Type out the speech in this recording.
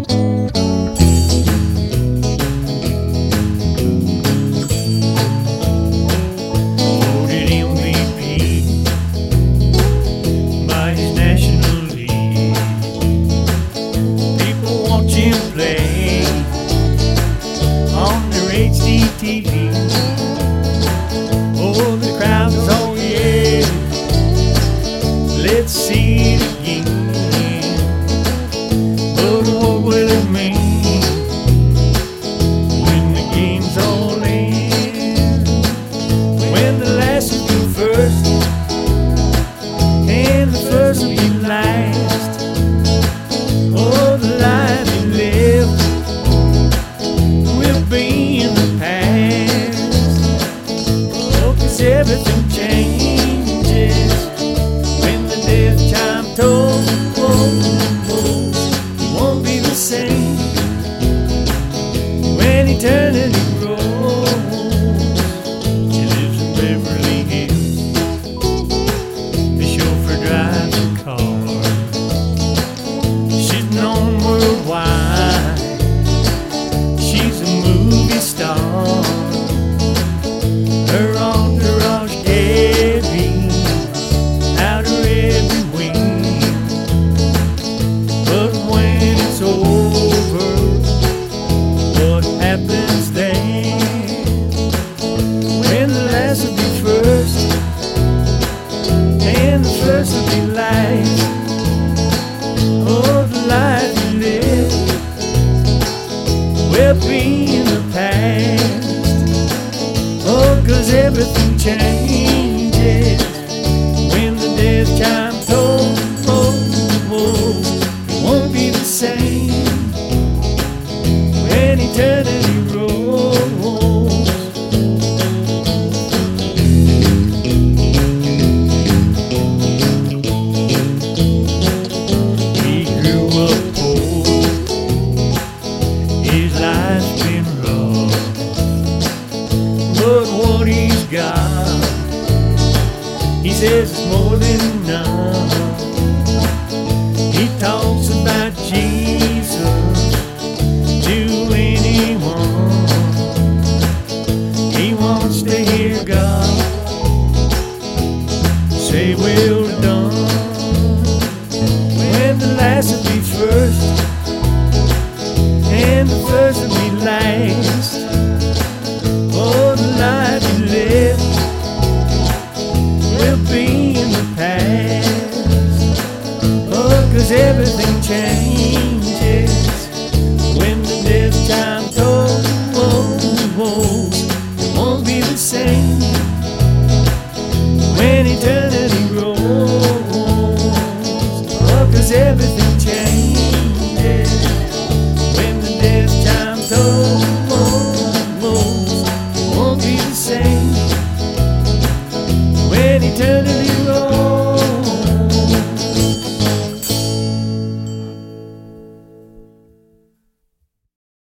Voted MVP by his National League. People watch him play on their HD TV. Oh, the crowd is all yeah. Let's see it again. But what will it mean when the game's all in? When the last will be first and the first will be last. Oh, the life you live will be in the past. Oh, 'cause everything changes when the death chime tolls. It won't be the same when eternity rolls. She lives in Beverly Hills. The chauffeur drives a car. She's known worldwide. She's a movie star. Her entourage carries out her every wing. But when it's over, what happens then? When the last will be first and the first will be last. Oh, the life you live will be in the past. Oh, 'cause everything changes when the death chime tolls. It won't be the same when eternity rolls. He grew up poor, his life's been rough, but what he's got, he says it's more than enough. He talks about Jesus to anyone. He wants to hear God say, well done. When the last will be first and the first will be last. Oh, the life you live will be in the past. Oh, 'cause everything changes when the death chime tolls. It won't be the same when eternity rolls. Oh, 'cause everything changes when the death chime tolls. It won't be the same when eternity